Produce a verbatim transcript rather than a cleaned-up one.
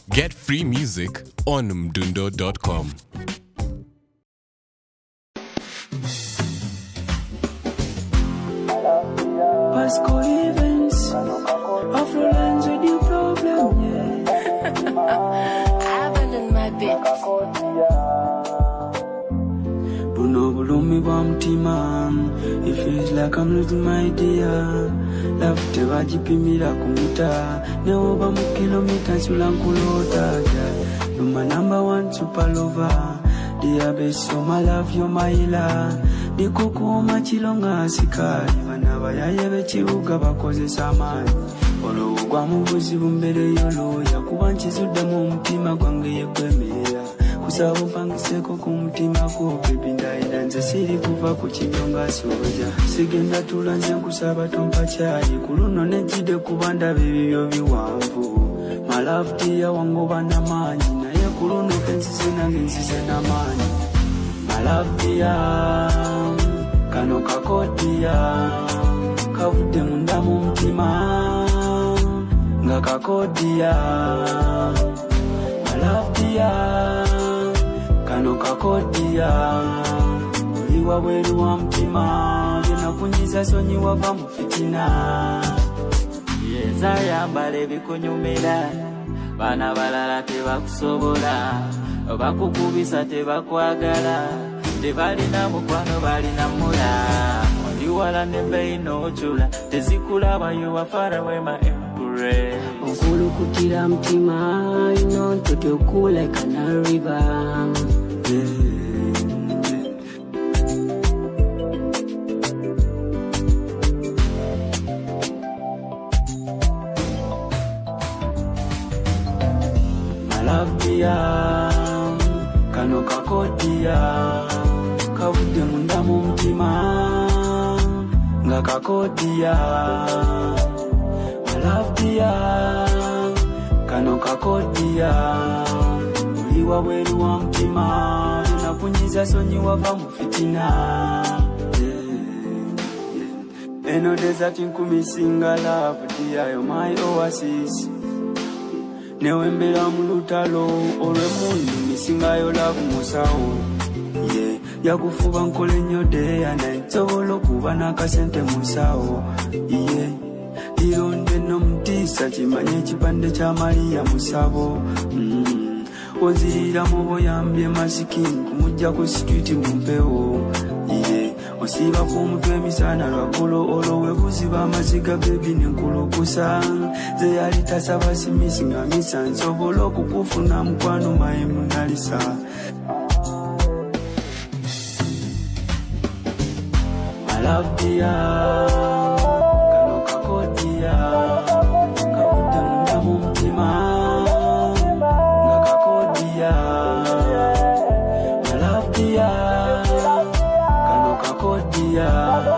Get free music on mdundo dot com. Pasco events, Afro-lands with your problem, yeah. I abandoned my bitch. Buno bulumi bwa mtima, it feels like I'm losing my dear. Love tebagipimira kumuta, ne oba mu kilometers ulankulota. You're my number one super lover. Dear best, you're my love, you're my healer. Dikukuma chilonga sikali bana bayaye bekibuga bakozesa amaanyi olowogwa mu buzibu mbere yoloya kuba nkizudde mu mutima gwange yekwemera kusaba mpangiseko ku mutima gwo baby ndayira nze siri kuva ku kinyonga soja sigenda tulanze nkusaba tompa kyayi ku luno nejjidde kuba ndaba ebibyo biwanvu my love dear wangoba n'amaanyi naye ku luno kenzize nange nzize n'amaanyi my love dear kano kakodia kavudde munda mu mutima nga kakodia my love dear kano kakodia oliwa bweru wa mutima byenakunyiza sonyi wava mu fitina yeza yambala ebikunyumira bana balala tebakusobola bakukubisa tebakwagala tebalina mukwano balina mula oliwala nebbeyi n'ojula tezikulaba you are far away my embrace Okulukutira mtima you know to you cool like a river. My love dear kano kakodia kavudde munda mu mutima nga kakodia my love dear kano kakodia oliwa bweru wa mutima byenakunyiza sonyi wava mu fitina eno desert nkumisinga love dear you're my oasis newe mbera mu lutalo olw'emundu misingayo love musawo yeah. Yakufuba nkole nnyo day and night nsobola okuba n'akasente mu nsawo yeah. Lironde n'omutiisa kimanye ekipande kya Mariya Musabo mm. Onzirira mu boyambye masikin kumujja ku street mu mpewo yeah. Osiba ku mutwe emisana lwaggulu olwo buziba amaziga baby nenkulukusa ze yali tasaba simisi nga misa nsobola okukufuna mukwano maye munalisa my love dear kano kakodia kavudde munda mu mutima nga kakodia my love dear kano kakodia